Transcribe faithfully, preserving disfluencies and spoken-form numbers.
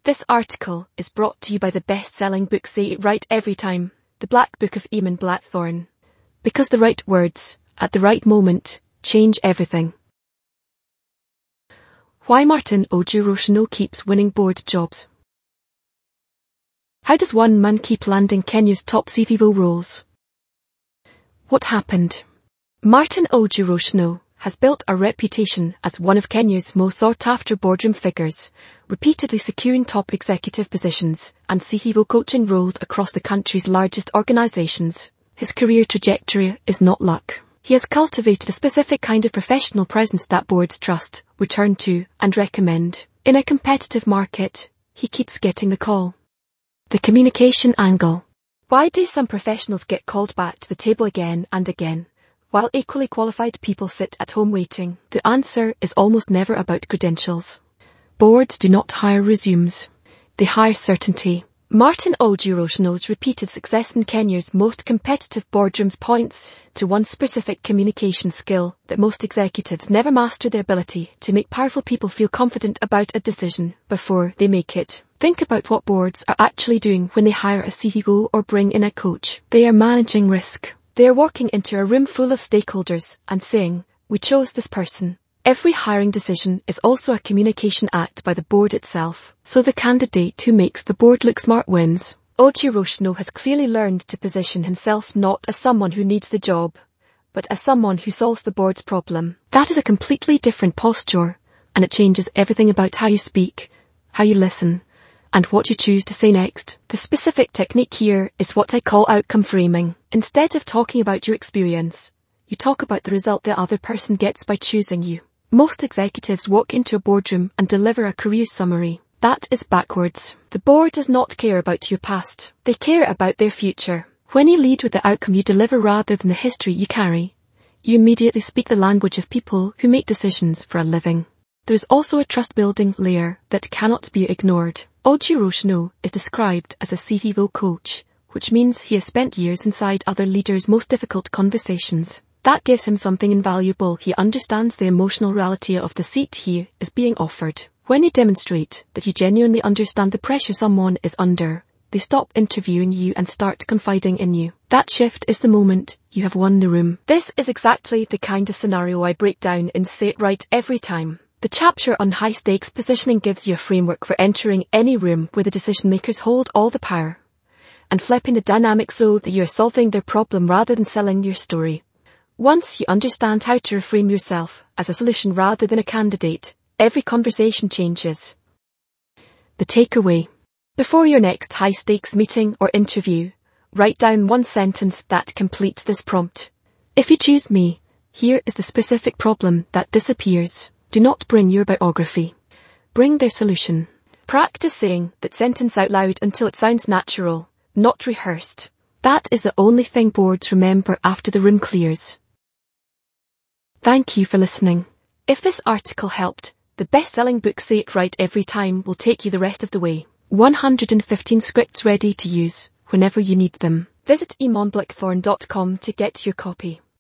This article is brought to you by the best-selling book Say It Right Every Time, The Black Book of Eamon Blackthorne. Because the right words, at the right moment, change everything. Why Martin Ojeroshino keeps winning board jobs. How does one man keep landing Kenya's top C V O roles? What happened? Martin Ojeroshino has built a reputation as one of Kenya's most sought-after boardroom figures, repeatedly securing top executive positions and C V O coaching roles across the country's largest organizations. His career trajectory is not luck. He has cultivated a specific kind of professional presence that boards trust, return to, and recommend. In a competitive market, he keeps getting the call. The communication angle. Why do some professionals get called back to the table again and again, while equally qualified people sit at home waiting? The answer is almost never about credentials. Boards do not hire resumes. They hire certainty. Martin Ojeroshino's repeated success in Kenya's most competitive boardrooms points to one specific communication skill that most executives never master: the ability to make powerful people feel confident about a decision before they make it. Think about what boards are actually doing when they hire a C V O or bring in a coach. They are managing risk. They are walking into a room full of stakeholders and saying, "We chose this person." Every hiring decision is also a communication act by the board itself, so the candidate who makes the board look smart wins. Ojeroshino has clearly learned to position himself not as someone who needs the job, but as someone who solves the board's problem. That is a completely different posture, and it changes everything about how you speak, how you listen, and what you choose to say next. The specific technique here is what I call outcome framing. Instead of talking about your experience, you talk about the result the other person gets by choosing you. Most executives walk into a boardroom and deliver a career summary. That is backwards. The board does not care about your past. They care about their future. When you lead with the outcome you deliver rather than the history you carry, you immediately speak the language of people who make decisions for a living. There is also a trust-building layer that cannot be ignored. Ojeroshino is described as a C V O coach, which means he has spent years inside other leaders' most difficult conversations. That gives him something invaluable. He understands the emotional reality of the seat he is being offered. When you demonstrate that you genuinely understand the pressure someone is under, they stop interviewing you and start confiding in you. That shift is the moment you have won the room. This is exactly the kind of scenario I break down in Say It Right Every Time. The chapter on high-stakes positioning gives you a framework for entering any room where the decision-makers hold all the power, and flipping the dynamic so that you are solving their problem rather than selling your story. Once you understand how to reframe yourself as a solution rather than a candidate, every conversation changes. The takeaway. Before your next high-stakes meeting or interview, write down one sentence that completes this prompt. If you choose me, here is the specific problem that disappears. Do not bring your biography. Bring their solution. Practice saying that sentence out loud until it sounds natural, not rehearsed. That is the only thing boards remember after the room clears. Thank you for listening. If this article helped, the best-selling book Say It Right Every Time will take you the rest of the way. one hundred fifteen scripts ready to use whenever you need them. Visit eamon blackthorne dot com to get your copy.